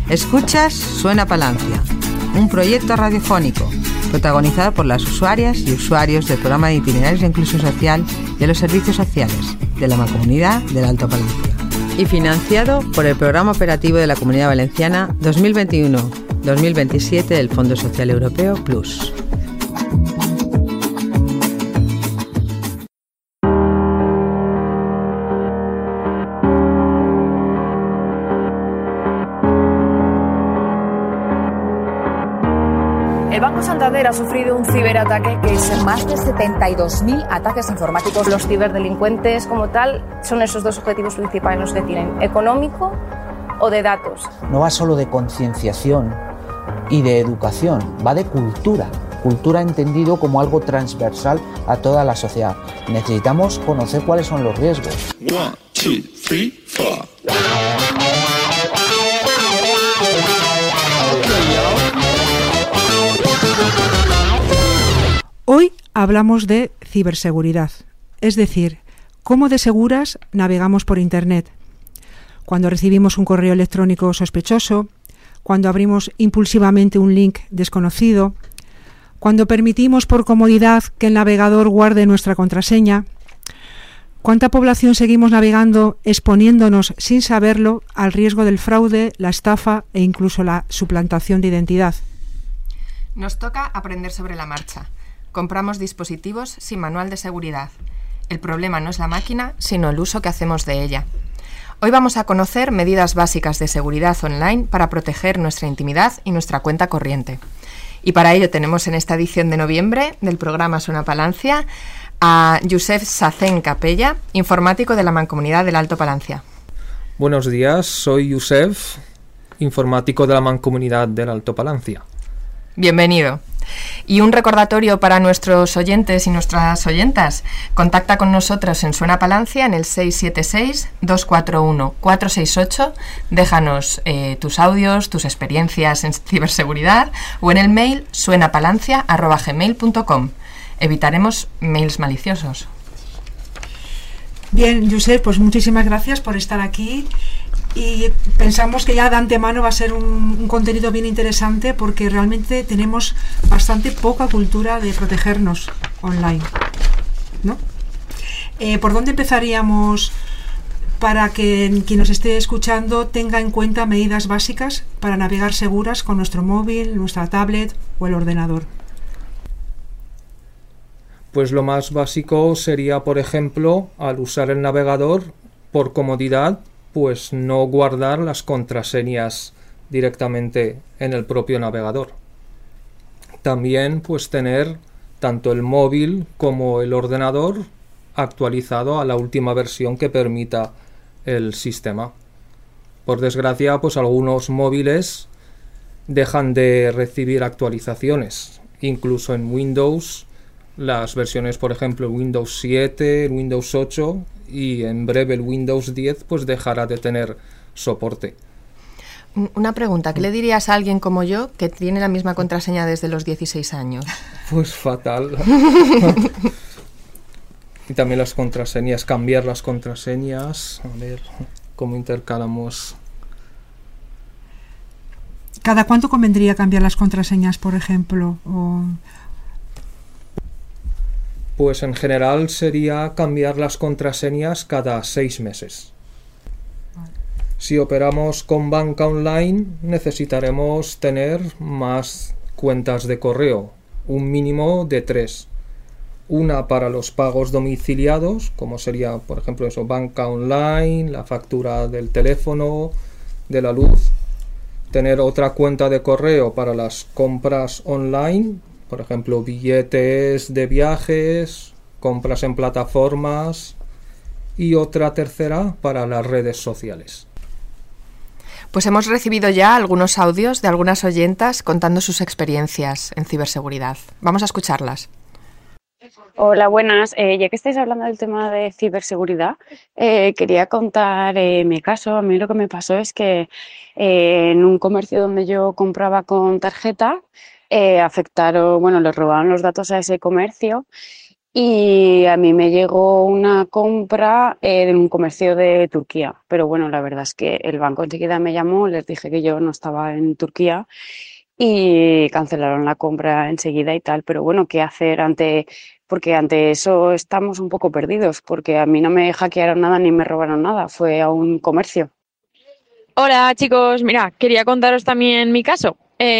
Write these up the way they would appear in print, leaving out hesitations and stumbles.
Escuchas Suena Palancia, un proyecto radiofónico protagonizado por las usuarias y usuarios del programa de itinerarios de inclusión social de los servicios sociales de la Mancomunidad del Alto Palancia y financiado por el Programa Operativo de la Comunidad Valenciana 2021-2027 del Fondo Social Europeo Plus. El Banco Santander ha sufrido un ciberataque que es más de 72.000 ataques informáticos. Los ciberdelincuentes como tal son esos dos objetivos principales los que tienen, económico o de datos. No va solo de concienciación y de educación, va de cultura. Cultura entendido como algo transversal a toda la sociedad. Necesitamos conocer cuáles son los riesgos. 1, 2, 3, 4. Hoy hablamos de ciberseguridad, es decir, cómo de seguras navegamos por Internet. Cuando recibimos un correo electrónico sospechoso, cuando abrimos impulsivamente un link desconocido, cuando permitimos por comodidad que el navegador guarde nuestra contraseña. ¿Cuánta población seguimos navegando exponiéndonos sin saberlo al riesgo del fraude, la estafa e incluso la suplantación de identidad? Nos toca aprender sobre la marcha. Compramos dispositivos sin manual de seguridad. El problema no es la máquina, sino el uso que hacemos de ella. Hoy vamos a conocer medidas básicas de seguridad online para proteger nuestra intimidad y nuestra cuenta corriente. Y para ello tenemos en esta edición de noviembre del programa Suena Palancia a Josep Sacén Capella, informático de la Mancomunidad del Alto Palancia. Buenos días, soy Josep, informático de la Mancomunidad del Alto Palancia. Bienvenido. Y un recordatorio para nuestros oyentes y nuestras oyentas. Contacta con nosotros en Suena Palancia en el 676-241-468. Déjanos tus audios, tus experiencias en ciberseguridad o en el mail suenapalancia@gmail.com. Evitaremos mails maliciosos. Bien, Josep, pues muchísimas gracias por estar aquí. Y pensamos que ya de antemano va a ser un contenido bien interesante porque realmente tenemos bastante poca cultura de protegernos online, ¿no? ¿Por dónde empezaríamos para que quien nos esté escuchando tenga en cuenta medidas básicas para navegar seguras con nuestro móvil, nuestra tablet o el ordenador? Pues lo más básico sería, por ejemplo, al usar el navegador, por comodidad, pues no guardar las contraseñas directamente en el propio navegador. También pues tener tanto el móvil como el ordenador actualizado a la última versión que permita el sistema. Por desgracia, pues algunos móviles dejan de recibir actualizaciones. Incluso en Windows, las versiones, por ejemplo, el Windows 7, el Windows 8 y en breve el Windows 10 pues dejará de tener soporte. Una pregunta, ¿qué le dirías a alguien como yo que tiene la misma contraseña desde los 16 años? Pues fatal. Y también las contraseñas, cambiar las contraseñas, a ver cómo intercalamos. ¿Cada cuánto convendría cambiar las contraseñas, por ejemplo? Pues en general sería cambiar las contraseñas cada 6 meses. Si operamos con banca online, necesitaremos tener más cuentas de correo, un mínimo de 3. Una para los pagos domiciliados, como sería, por ejemplo, eso, banca online, la factura del teléfono, de la luz. Tener otra cuenta de correo para las compras online, por ejemplo, billetes de viajes, compras en plataformas, y otra tercera para las redes sociales. Pues hemos recibido ya algunos audios de algunas oyentas contando sus experiencias en ciberseguridad. Vamos a escucharlas. Hola, buenas. Ya que estáis hablando del tema de ciberseguridad, quería contar mi caso. A mí lo que me pasó es que en un comercio donde yo compraba con tarjeta, les robaron los datos a ese comercio y a mí me llegó una compra en un comercio de Turquía, pero bueno, la verdad es que el banco enseguida me llamó, les dije que yo no estaba en Turquía y cancelaron la compra enseguida y tal, pero bueno, ¿qué hacer porque ante eso estamos un poco perdidos, porque a mí no me hackearon nada ni me robaron nada, fue a un comercio. Hola chicos, mira, quería contaros también mi caso.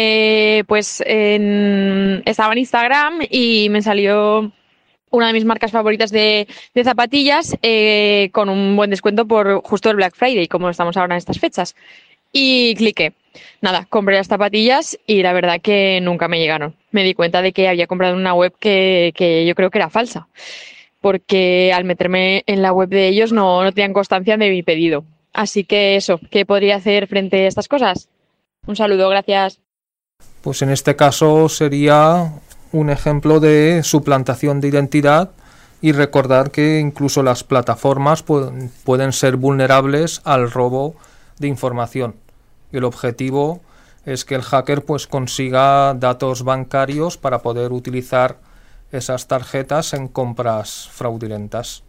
Estaba en Instagram y me salió una de mis marcas favoritas de zapatillas con un buen descuento por justo el Black Friday, como estamos ahora en estas fechas. Y cliqué. Nada, compré las zapatillas y la verdad que nunca me llegaron. Me di cuenta de que había comprado en una web que yo creo que era falsa, porque al meterme en la web de ellos no tenían constancia de mi pedido. Así que eso, ¿qué podría hacer frente a estas cosas? Un saludo, gracias. Pues en este caso sería un ejemplo de suplantación de identidad y recordar que incluso las plataformas pueden ser vulnerables al robo de información. Y el objetivo es que el hacker pues consiga datos bancarios para poder utilizar esas tarjetas en compras fraudulentas.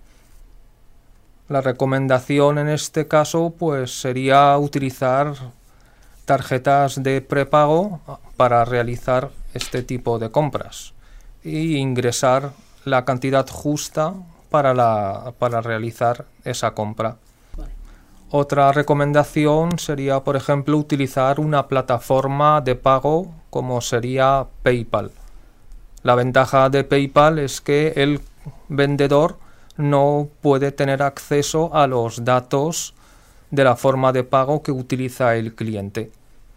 La recomendación en este caso pues sería utilizar tarjetas de prepago para realizar este tipo de compras y ingresar la cantidad justa para realizar esa compra. Otra recomendación sería, por ejemplo, utilizar una plataforma de pago como sería PayPal. La ventaja de PayPal es que el vendedor no puede tener acceso a los datos de la forma de pago que utiliza el cliente.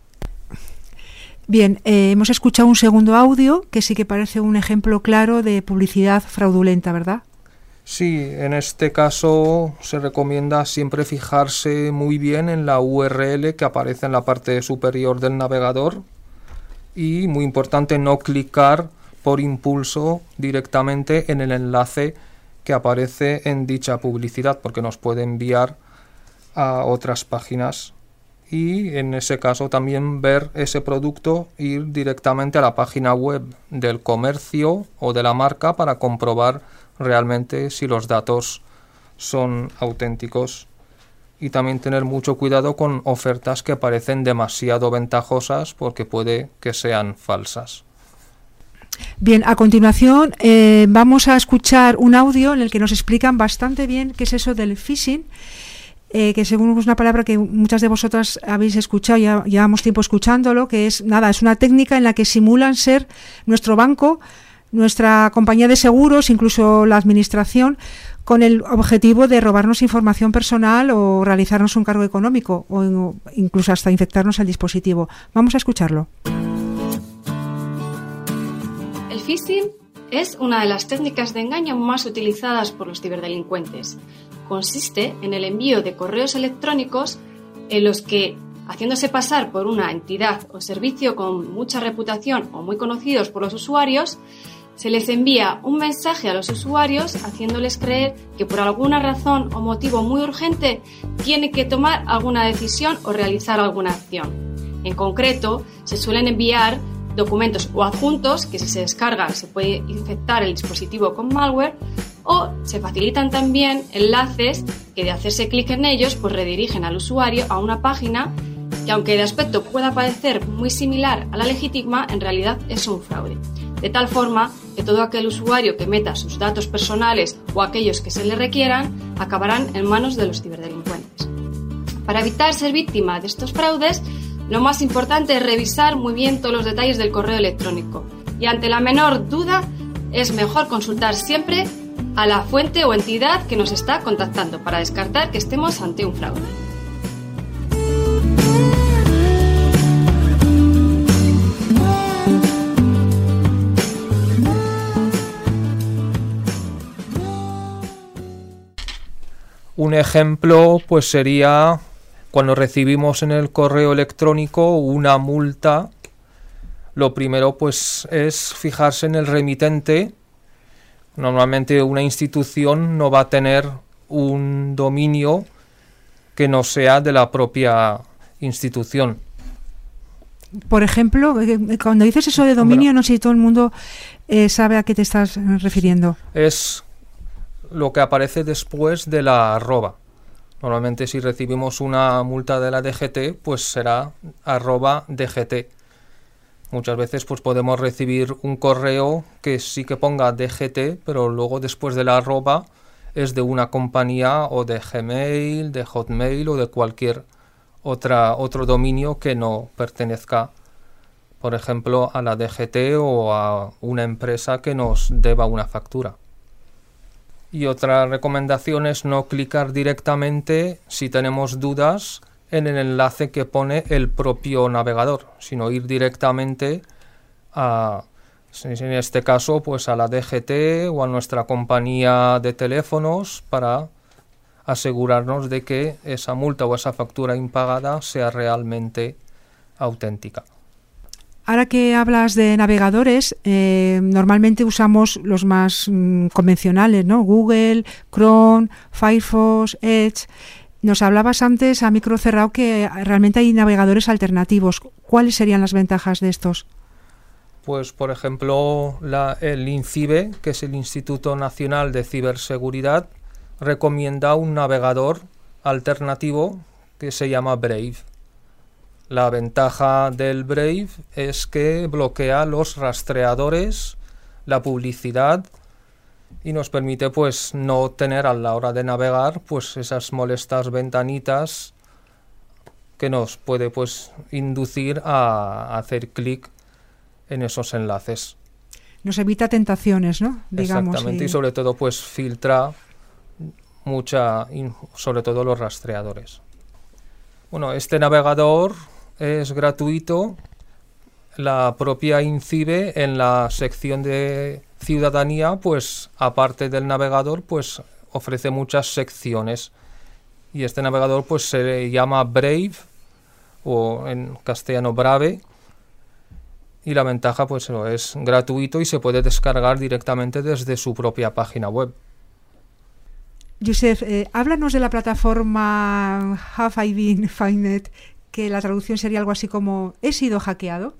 Bien, hemos escuchado un segundo audio que sí que parece un ejemplo claro de publicidad fraudulenta, ¿verdad? Sí, en este caso se recomienda siempre fijarse muy bien en la URL que aparece en la parte superior del navegador y, muy importante, no clicar por impulso directamente en el enlace que aparece en dicha publicidad, porque nos puede enviar a otras páginas. Y en ese caso también ver ese producto, ir directamente a la página web del comercio o de la marca para comprobar realmente si los datos son auténticos. Y también tener mucho cuidado con ofertas que parecen demasiado ventajosas porque puede que sean falsas. Bien, a continuación vamos a escuchar un audio en el que nos explican bastante bien qué es eso del phishing, que según es una palabra que muchas de vosotras habéis escuchado, ya llevamos tiempo escuchándolo, que es una técnica en la que simulan ser nuestro banco, nuestra compañía de seguros, incluso la administración, con el objetivo de robarnos información personal o realizarnos un cargo económico o incluso hasta infectarnos el dispositivo. Vamos a escucharlo. El phishing es una de las técnicas de engaño más utilizadas por los ciberdelincuentes. Consiste en el envío de correos electrónicos en los que, haciéndose pasar por una entidad o servicio con mucha reputación o muy conocidos por los usuarios, se les envía un mensaje a los usuarios haciéndoles creer que por alguna razón o motivo muy urgente tienen que tomar alguna decisión o realizar alguna acción. En concreto, se suelen enviar documentos o adjuntos que, si se descargan, se puede infectar el dispositivo con malware, o se facilitan también enlaces que, de hacerse clic en ellos, pues redirigen al usuario a una página que, aunque de aspecto pueda parecer muy similar a la legítima, en realidad es un fraude. De tal forma que todo aquel usuario que meta sus datos personales o aquellos que se le requieran acabarán en manos de los ciberdelincuentes. Para evitar ser víctima de estos fraudes, lo más importante es revisar muy bien todos los detalles del correo electrónico y, ante la menor duda, es mejor consultar siempre a la fuente o entidad que nos está contactando para descartar que estemos ante un fraude. Un ejemplo pues sería cuando recibimos en el correo electrónico una multa. Lo primero pues es fijarse en el remitente. Normalmente una institución no va a tener un dominio que no sea de la propia institución. Por ejemplo, cuando dices eso de dominio, no sé si todo el mundo sabe a qué te estás refiriendo. Es lo que aparece después de la arroba. Normalmente si recibimos una multa de la DGT, pues será @DGT. Muchas veces pues podemos recibir un correo que sí que ponga DGT, pero luego después de la arroba es de una compañía o de Gmail, de Hotmail o de cualquier otro dominio que no pertenezca, por ejemplo, a la DGT o a una empresa que nos deba una factura. Y otra recomendación es no clicar directamente si tenemos dudas en el enlace que pone el propio navegador, sino ir directamente en este caso, pues a la DGT o a nuestra compañía de teléfonos para asegurarnos de que esa multa o esa factura impagada sea realmente auténtica. Ahora que hablas de navegadores, normalmente usamos los más convencionales, ¿no? Google, Chrome, Firefox, Edge. Nos hablabas antes a micro cerrado que realmente hay navegadores alternativos. ¿Cuáles serían las ventajas de estos? Pues, por ejemplo, el INCIBE, que es el Instituto Nacional de Ciberseguridad, recomienda un navegador alternativo que se llama Brave. La ventaja del Brave es que bloquea los rastreadores, la publicidad y nos permite pues no tener a la hora de navegar pues esas molestas ventanitas que nos puede pues inducir a hacer clic en esos enlaces. Nos evita tentaciones, ¿no? Digamos, exactamente, y sobre todo pues filtra sobre todo los rastreadores. Bueno, este navegador es gratuito. La propia INCIBE en la sección de ciudadanía, pues aparte del navegador, pues ofrece muchas secciones. Y este navegador pues se llama Brave o en castellano Brave. Y la ventaja pues es gratuito y se puede descargar directamente desde su propia página web. Josep, háblanos de la plataforma Have I Been Hacked, que la traducción sería algo así como ¿he sido hackeado?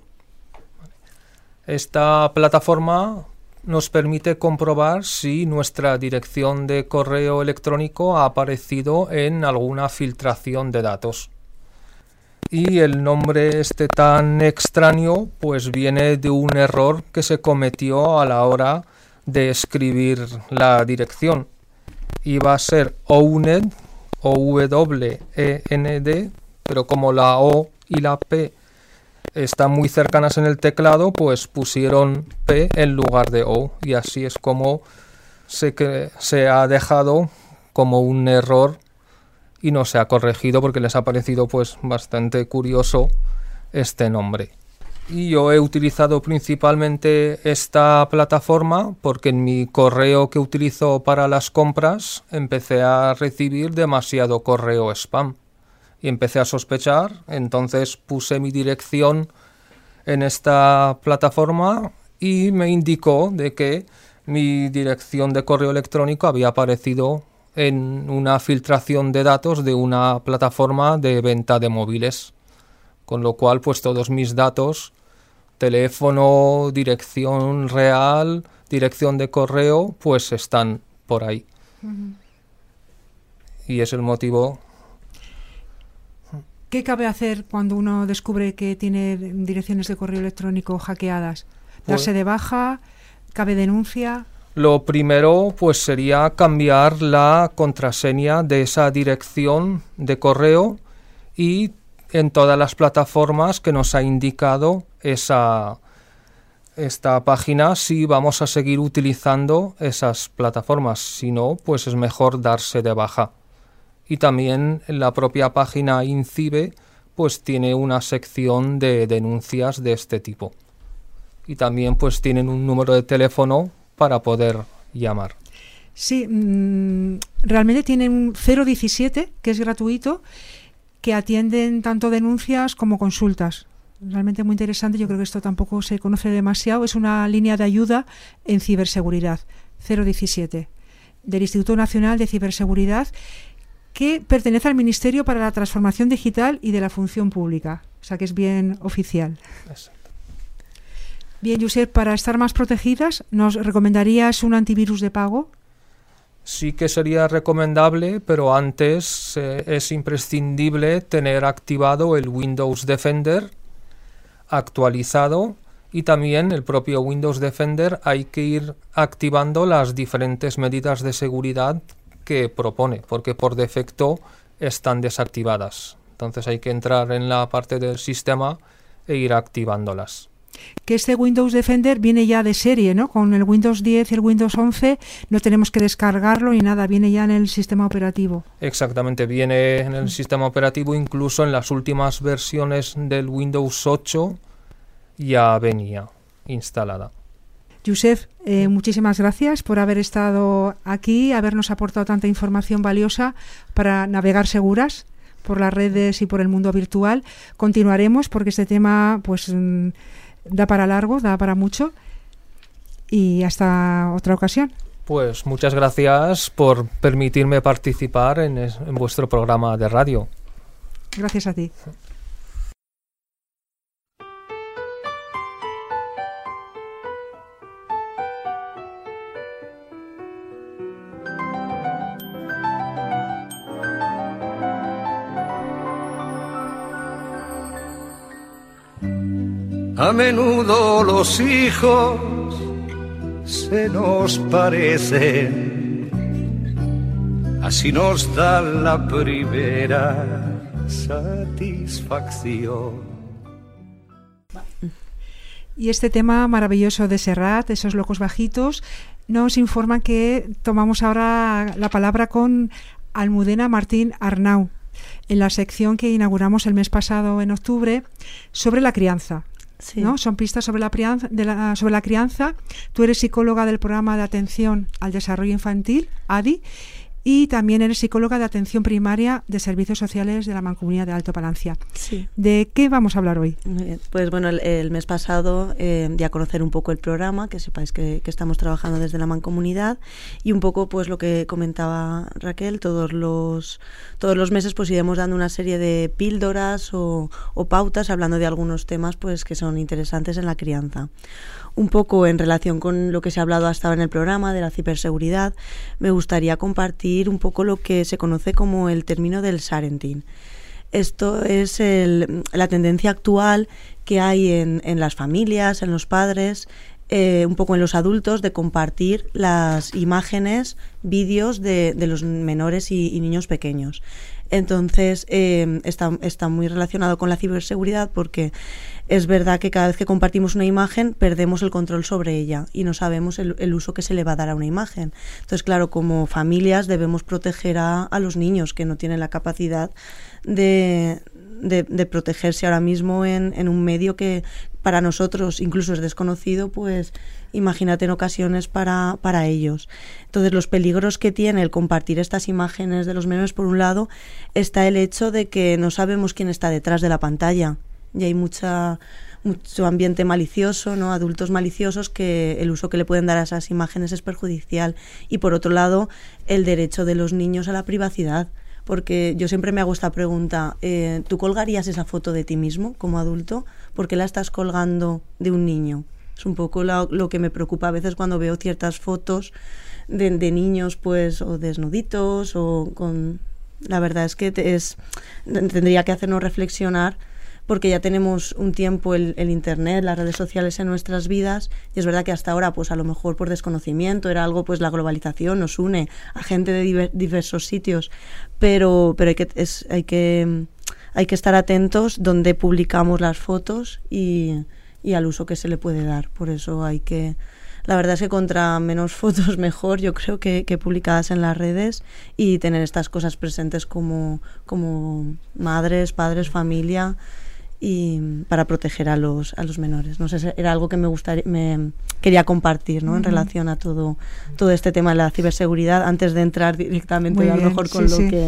Esta plataforma nos permite comprobar si nuestra dirección de correo electrónico ha aparecido en alguna filtración de datos. Y el nombre tan extraño pues viene de un error que se cometió a la hora de escribir la dirección. Iba a ser Owned, O-W-E-N-D, pero como la O y la P están muy cercanas en el teclado, pues pusieron P en lugar de O, y así es como se ha dejado como un error y no se ha corregido porque les ha parecido pues bastante curioso este nombre. Y yo he utilizado principalmente esta plataforma porque en mi correo que utilizo para las compras empecé a recibir demasiado correo spam y empecé a sospechar. Entonces puse mi dirección en esta plataforma y me indicó de que mi dirección de correo electrónico había aparecido en una filtración de datos de una plataforma de venta de móviles, con lo cual pues todos mis datos, teléfono, dirección real, dirección de correo, pues están por ahí. Uh-huh. Y es el motivo. ¿Qué cabe hacer cuando uno descubre que tiene direcciones de correo electrónico hackeadas? ¿Darse de baja? ¿Cabe denuncia? Lo primero pues sería cambiar la contraseña de esa dirección de correo y en todas las plataformas que nos ha indicado esta página si vamos a seguir utilizando esas plataformas. Si no, pues es mejor darse de baja. Y también en la propia página INCIBE pues tiene una sección de denuncias de este tipo. Y también pues tienen un número de teléfono para poder llamar. Sí, realmente tienen un 017 que es gratuito, que atienden tanto denuncias como consultas. Realmente muy interesante, yo creo que esto tampoco se conoce demasiado. Es una línea de ayuda en ciberseguridad, 017, del Instituto Nacional de Ciberseguridad, que pertenece al Ministerio para la Transformación Digital y de la Función Pública. O sea que es bien oficial. Exacto. Bien, Josep, para estar más protegidas, ¿nos recomendarías un antivirus de pago? Sí que sería recomendable, pero antes es imprescindible tener activado el Windows Defender actualizado, y también el propio Windows Defender hay que ir activando las diferentes medidas de seguridad que propone, porque por defecto están desactivadas. Entonces hay que entrar en la parte del sistema e ir activándolas. Que este Windows Defender viene ya de serie, ¿no? Con el Windows 10 y el Windows 11 no tenemos que descargarlo ni nada, viene ya en el sistema operativo. Exactamente, viene en el sistema operativo, incluso en las últimas versiones del Windows 8 ya venía instalada. Josep, muchísimas gracias por haber estado aquí, habernos aportado tanta información valiosa para navegar seguras por las redes y por el mundo virtual. Continuaremos porque este tema pues da para largo, da para mucho, y hasta otra ocasión. Pues muchas gracias por permitirme participar en vuestro programa de radio. Gracias a ti. A menudo los hijos se nos parecen, así nos da la primera satisfacción. Y este tema maravilloso de Serrat, esos locos bajitos, nos informan que tomamos ahora la palabra con Almudena Martín Arnau, en la sección que inauguramos el mes pasado en octubre sobre la crianza. Sí. ¿No? Son pistas sobre la crianza. Tú eres psicóloga del programa de atención al desarrollo infantil, ADI, y también eres psicóloga de atención primaria de servicios sociales de la Mancomunidad de Alto Palancia. Sí. ¿De qué vamos a hablar hoy? Pues bueno, el mes pasado ya conocer un poco el programa, que sepáis que estamos trabajando desde la Mancomunidad, y un poco pues lo que comentaba Raquel, todos los meses pues iremos dando una serie de píldoras o pautas hablando de algunos temas pues que son interesantes en la crianza. Un poco en relación con lo que se ha hablado hasta ahora en el programa de la ciberseguridad, me gustaría compartir un poco lo que se conoce como el término del sharenting. Esto es la tendencia actual que hay en las familias, en los padres, un poco en los adultos, de compartir las imágenes, vídeos de los menores y niños pequeños. Entonces está muy relacionado con la ciberseguridad, porque es verdad que cada vez que compartimos una imagen perdemos el control sobre ella y no sabemos el uso que se le va a dar a una imagen. Entonces, claro, como familias debemos proteger a los niños que no tienen la capacidad de protegerse ahora mismo en un medio que para nosotros incluso es desconocido, pues imagínate en ocasiones para ellos. Entonces, los peligros que tiene el compartir estas imágenes de los menores, por un lado, está el hecho de que no sabemos quién está detrás de la pantalla. Y hay mucho ambiente malicioso, ¿no? Adultos maliciosos, que el uso que le pueden dar a esas imágenes es perjudicial. Y por otro lado, el derecho de los niños a la privacidad. Porque yo siempre me hago esta pregunta, ¿tú colgarías esa foto de ti mismo como adulto? ¿Por qué la estás colgando de un niño? Es un poco lo que me preocupa a veces cuando veo ciertas fotos de niños pues o desnuditos o con... La verdad es que tendría que hacernos reflexionar, porque ya tenemos un tiempo el Internet, las redes sociales en nuestras vidas, y es verdad que hasta ahora, pues a lo mejor por desconocimiento, era algo, pues la globalización nos une a gente de diversos sitios, pero hay que estar atentos donde publicamos las fotos y al uso que se le puede dar. Por eso la verdad es que contra menos fotos mejor, yo creo que publicadas en las redes, y tener estas cosas presentes como madres, padres, familia, y para proteger a los menores. No sé, era algo que me quería compartir, ¿no? En relación a todo este tema de la ciberseguridad, antes de entrar directamente a lo mejor con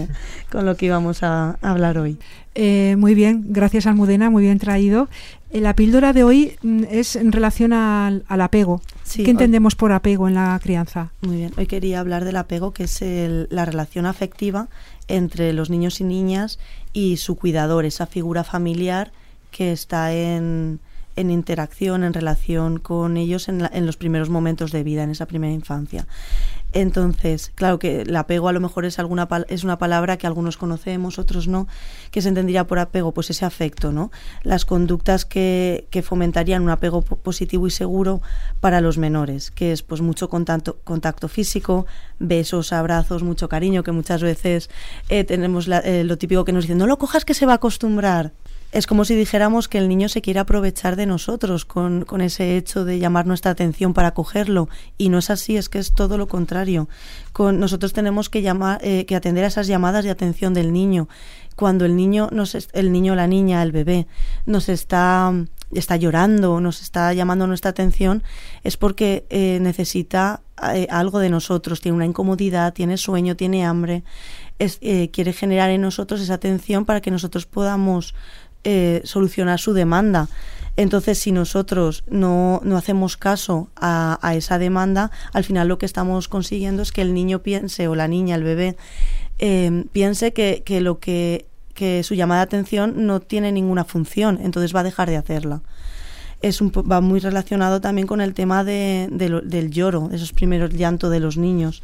lo que íbamos a hablar hoy. Muy bien, gracias Almudena, muy bien traído. La píldora de hoy es en relación al apego. Sí, ¿qué entendemos por apego en la crianza? Muy bien, hoy quería hablar del apego, que es la relación afectiva entre los niños y niñas y su cuidador, esa figura familiar que está en interacción, en relación con ellos en los primeros momentos de vida, en esa primera infancia. Entonces, claro que el apego a lo mejor es una palabra que algunos conocemos, otros no. ¿Qué se entendería por apego? Pues ese afecto, ¿no? Las conductas que fomentarían un apego positivo y seguro para los menores, que es pues mucho contacto físico, besos, abrazos, mucho cariño, que muchas veces tenemos lo típico que nos dicen, no lo cojas que se va a acostumbrar. Es como si dijéramos que el niño se quiere aprovechar de nosotros con ese hecho de llamar nuestra atención para cogerlo, y no es así, es que es todo lo contrario. Nosotros tenemos que atender a esas llamadas de atención del niño. Cuando el niño, la niña, el bebé, nos está llorando, nos está llamando nuestra atención, es porque necesita algo de nosotros, tiene una incomodidad, tiene sueño, tiene hambre, quiere generar en nosotros esa atención para que nosotros podamos solucionar su demanda. Entonces, si nosotros no hacemos caso a esa demanda, al final lo que estamos consiguiendo es que el niño piense, o la niña, el bebé, piense que su llamada de atención no tiene ninguna función, entonces va a dejar de hacerla. Va muy relacionado también con el tema del lloro, de esos primeros llantos de los niños.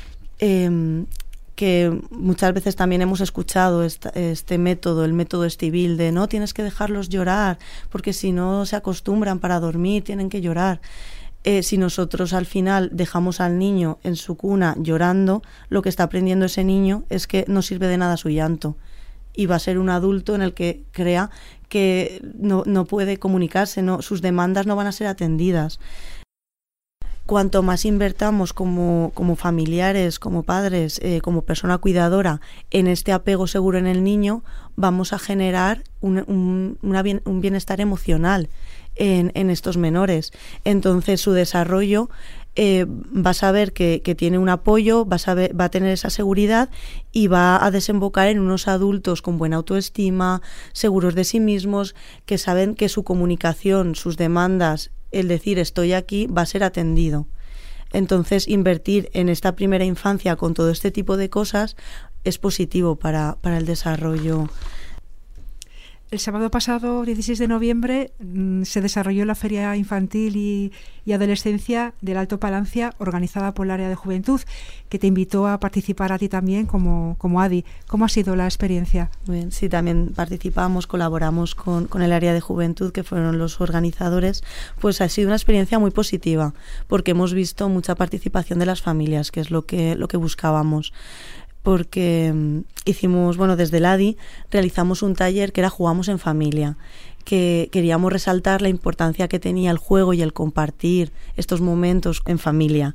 Que muchas veces también hemos escuchado este método, el método Estivil, de no, tienes que dejarlos llorar, porque si no se acostumbran para dormir, tienen que llorar. Si nosotros al final dejamos al niño en su cuna llorando, lo que está aprendiendo ese niño es que no sirve de nada su llanto, y va a ser un adulto en el que crea que no puede comunicarse, sus demandas no van a ser atendidas. Cuanto más invertamos como familiares, como padres, como persona cuidadora en este apego seguro en el niño, vamos a generar un bienestar emocional en estos menores. Entonces su desarrollo va a saber que tiene un apoyo, va a tener esa seguridad, y va a desembocar en unos adultos con buena autoestima, seguros de sí mismos, que saben que su comunicación, sus demandas, el decir estoy aquí, va a ser atendido. Entonces, invertir en esta primera infancia con todo este tipo de cosas es positivo para el desarrollo. El sábado pasado, 16 de noviembre, se desarrolló la Feria Infantil y Adolescencia del Alto Palancia, organizada por el Área de Juventud, que te invitó a participar a ti también como Adi. ¿Cómo ha sido la experiencia? Bien, sí, también participamos, colaboramos con el Área de Juventud, que fueron los organizadores. Pues ha sido una experiencia muy positiva, porque hemos visto mucha participación de las familias, que es lo que buscábamos. Porque hicimos, desde el ADI realizamos un taller que era Jugamos en Familia, que queríamos resaltar la importancia que tenía el juego y el compartir estos momentos en familia.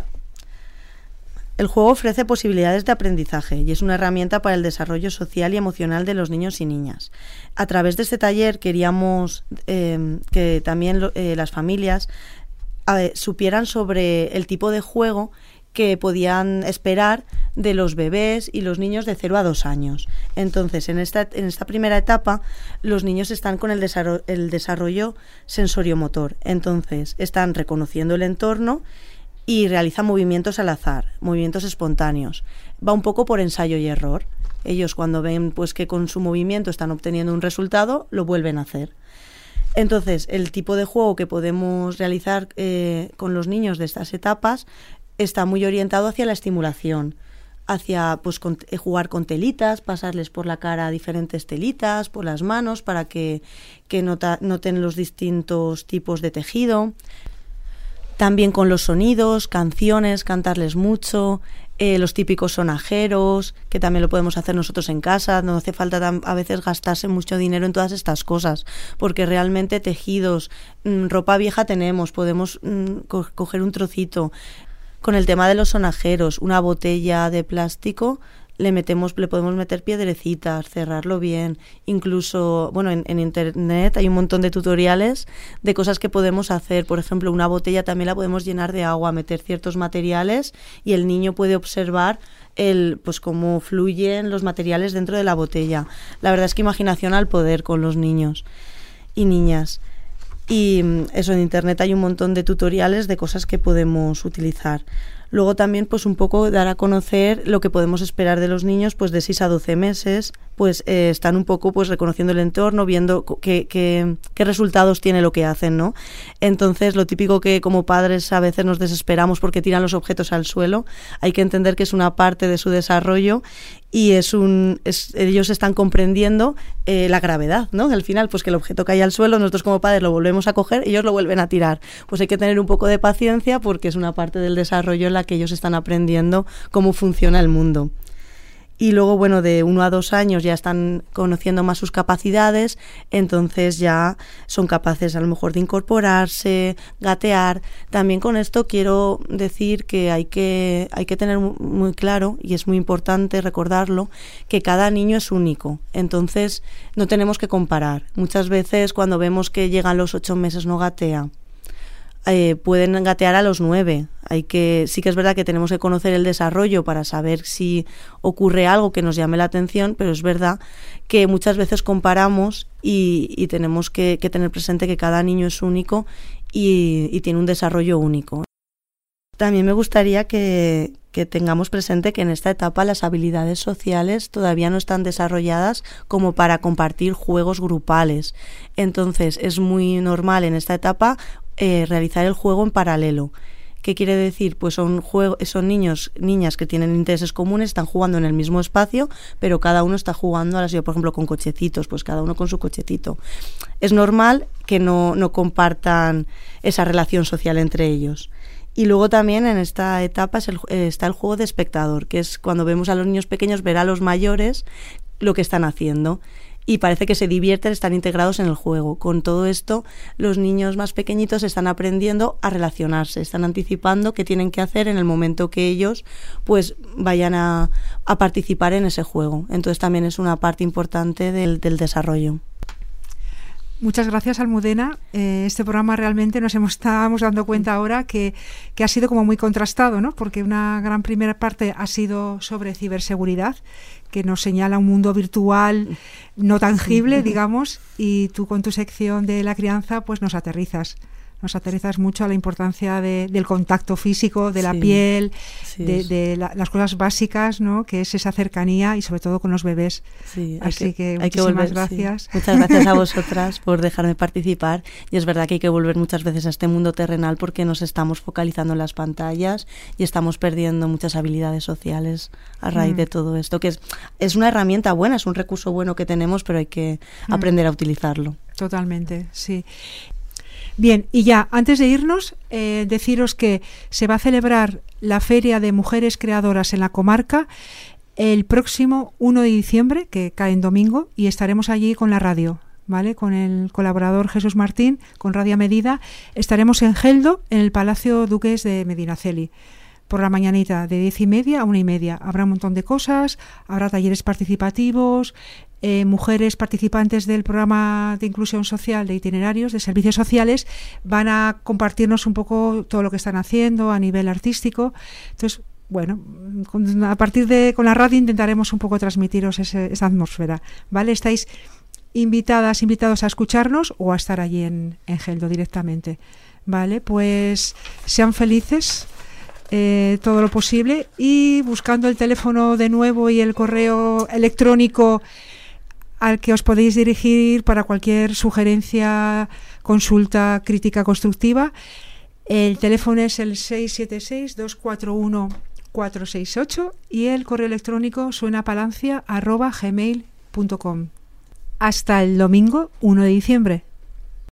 El juego ofrece posibilidades de aprendizaje y es una herramienta para el desarrollo social y emocional de los niños y niñas. A través de este taller queríamos que también las familias supieran sobre el tipo de juego que podían esperar de los bebés y los niños de 0 a 2 años. Entonces, en esta primera etapa, los niños están con el desarrollo sensoriomotor. Entonces, están reconociendo el entorno y realizan movimientos al azar, movimientos espontáneos. Va un poco por ensayo y error. Ellos, cuando ven pues que con su movimiento están obteniendo un resultado, lo vuelven a hacer. Entonces, el tipo de juego que podemos realizar con los niños de estas etapas está muy orientado hacia la estimulación, hacia jugar con telitas, pasarles por la cara diferentes telitas, por las manos, para que noten los distintos tipos de tejido. También con los sonidos, canciones, cantarles mucho, los típicos sonajeros, que también lo podemos hacer nosotros en casa. No hace falta a veces gastarse mucho dinero en todas estas cosas, porque realmente tejidos, ropa vieja tenemos, podemos coger un trocito. Con el tema de los sonajeros, una botella de plástico, le podemos meter piedrecitas, cerrarlo bien. Incluso, en internet hay un montón de tutoriales de cosas que podemos hacer. Por ejemplo, una botella también la podemos llenar de agua, meter ciertos materiales, y el niño puede observar cómo fluyen los materiales dentro de la botella. La verdad es que imaginación al poder con los niños y niñas. Y eso, en internet hay un montón de tutoriales de cosas que podemos utilizar. Luego también un poco dar a conocer lo que podemos esperar de los niños de 6 a 12 meses, pues están un poco pues reconociendo el entorno, viendo qué resultados tiene lo que hacen, ¿no? Entonces, lo típico que como padres a veces nos desesperamos porque tiran los objetos al suelo, hay que entender que es una parte de su desarrollo y ellos están comprendiendo la gravedad, ¿no? Al final, pues que el objeto cae al suelo, nosotros como padres lo volvemos a coger, ellos lo vuelven a tirar. Pues hay que tener un poco de paciencia porque es una parte del desarrollo en la que ellos están aprendiendo cómo funciona el mundo. Y luego, bueno, de 1 a 2 años ya están conociendo más sus capacidades, entonces ya son capaces a lo mejor de incorporarse, gatear. También con esto quiero decir que hay que tener muy claro, y es muy importante recordarlo, que cada niño es único. Entonces no tenemos que comparar. Muchas veces cuando vemos que llegan los 8 meses no gatea, pueden gatear a los 9. Sí que es verdad que tenemos que conocer el desarrollo para saber si ocurre algo que nos llame la atención, pero es verdad que muchas veces comparamos y tenemos que tener presente que cada niño es único y tiene un desarrollo único. También me gustaría que tengamos presente que en esta etapa las habilidades sociales todavía no están desarrolladas como para compartir juegos grupales. Entonces es muy normal en esta etapa realizar el juego en paralelo. ¿Qué quiere decir? Pues son niñas que tienen intereses comunes, están jugando en el mismo espacio, pero cada uno está jugando, por ejemplo, con cochecitos, pues cada uno con su cochecito. Es normal que no compartan esa relación social entre ellos. Y luego también en esta etapa está el juego de espectador, que es cuando vemos a los niños pequeños ver a los mayores lo que están haciendo. Y parece que se divierten, están integrados en el juego. Con todo esto, los niños más pequeñitos están aprendiendo a relacionarse, están anticipando qué tienen que hacer en el momento que ellos pues vayan a participar en ese juego. Entonces también es una parte importante del desarrollo. Muchas gracias, Almudena. Este programa realmente nos estamos dando cuenta ahora que ha sido como muy contrastado, ¿no? Porque una gran primera parte ha sido sobre ciberseguridad, que nos señala un mundo virtual no tangible, digamos, y tú con tu sección de la crianza pues nos aterrizas mucho a la importancia del contacto físico, de la piel, de las cosas básicas, ¿no? Que es esa cercanía y sobre todo con los bebés. Sí, así que muchísimas gracias. Sí. Muchas gracias a vosotras por dejarme participar. Y es verdad que hay que volver muchas veces a este mundo terrenal porque nos estamos focalizando en las pantallas y estamos perdiendo muchas habilidades sociales a raíz de todo esto, que es una herramienta buena, es un recurso bueno que tenemos, pero hay que aprender a utilizarlo. Totalmente, sí. Bien, y ya, antes de irnos, deciros que se va a celebrar la Feria de Mujeres Creadoras en la comarca el próximo 1 de diciembre, que cae en domingo, y estaremos allí con la radio, ¿vale? Con el colaborador Jesús Martín, con Radio a Medida. Estaremos en Geldo, en el Palacio Duques de Medinaceli, por la mañanita, de 10:30 a 1:30. Habrá un montón de cosas, habrá talleres participativos, mujeres participantes del programa de inclusión social de itinerarios, de servicios sociales, van a compartirnos un poco todo lo que están haciendo a nivel artístico. Entonces, bueno, con la radio intentaremos un poco transmitiros esa atmósfera, ¿vale? Estáis invitados a escucharnos o a estar allí en Geldo directamente, ¿vale? Pues sean felices todo lo posible, y buscando el teléfono de nuevo y el correo electrónico al que os podéis dirigir para cualquier sugerencia, consulta, crítica constructiva. El teléfono es el 676-241-468 y el correo electrónico suenapalancia@gmail.com. Hasta el domingo 1 de diciembre.